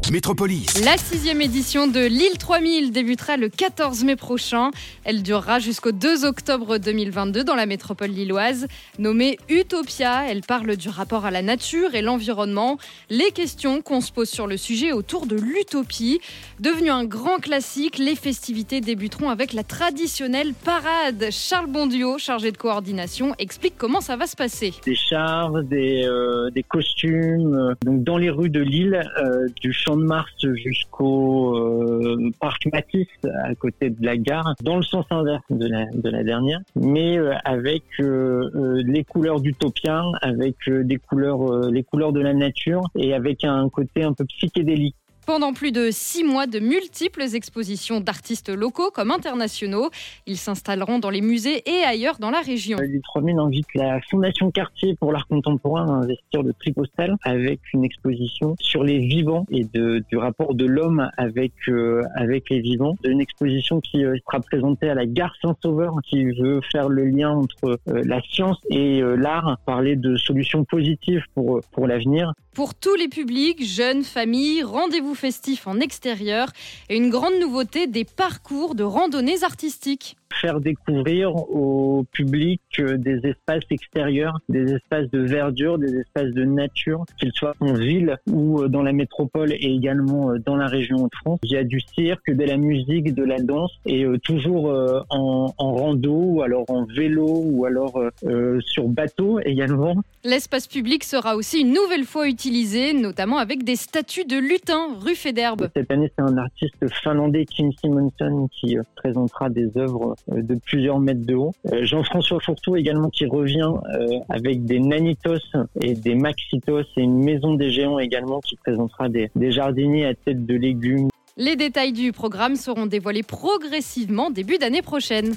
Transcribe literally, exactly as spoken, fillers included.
Métropolis. La sixième édition de l'Île trois mille débutera le quatorze mai prochain. Elle durera jusqu'au deux octobre deux mille vingt-deux dans la métropole lilloise. Nommée Utopia, elle parle du rapport à la nature et l'environnement. Les questions qu'on se pose sur le sujet autour de l'utopie. Devenu un grand classique, les festivités débuteront avec la traditionnelle parade. Charles Bonduot, chargé de coordination, explique comment ça va se passer. Des chars, des, euh, des costumes, euh, donc dans les rues de Lille, euh, du Champ de Mars jusqu'au euh, parc Matisse à côté de la gare, dans le sens inverse de la, de la dernière, mais euh, avec euh, euh, les couleurs d'Utopia, avec euh, des couleurs, euh, les couleurs de la nature et avec un côté un peu psychédélique. Pendant plus de six mois, de multiples expositions d'artistes locaux comme internationaux. Ils s'installeront dans les musées et ailleurs dans la région. L'Île trois mille invite la Fondation Cartier pour l'art contemporain à investir le prix postal avec une exposition sur les vivants et de, du rapport de l'homme avec, euh, avec les vivants. Une exposition qui euh, sera présentée à la gare Saint-Sauveur qui veut faire le lien entre euh, la science et euh, l'art, parler de solutions positives pour, pour l'avenir. Pour tous les publics, jeunes, familles, rendez-vous festifs en extérieur et une grande nouveauté, des parcours de randonnées artistiques. Faire découvrir au public des espaces extérieurs, des espaces de verdure, des espaces de nature, qu'ils soient en ville ou dans la métropole et également dans la région Hauts-de-France. Il y a du cirque, de la musique, de la danse et toujours en, en rando ou alors en vélo ou alors euh, sur bateau également. L'espace public sera aussi une nouvelle fois utilisé, notamment avec des statues de lutins rue Féderbe. Cette année, c'est un artiste finlandais, Kim Simonson, qui présentera des œuvres de plusieurs mètres de haut. Euh, Jean-François Fourtou également qui revient euh, avec des Nanitos et des Maxitos et une maison des géants également qui présentera des, des jardiniers à tête de légumes. Les détails du programme seront dévoilés progressivement début d'année prochaine.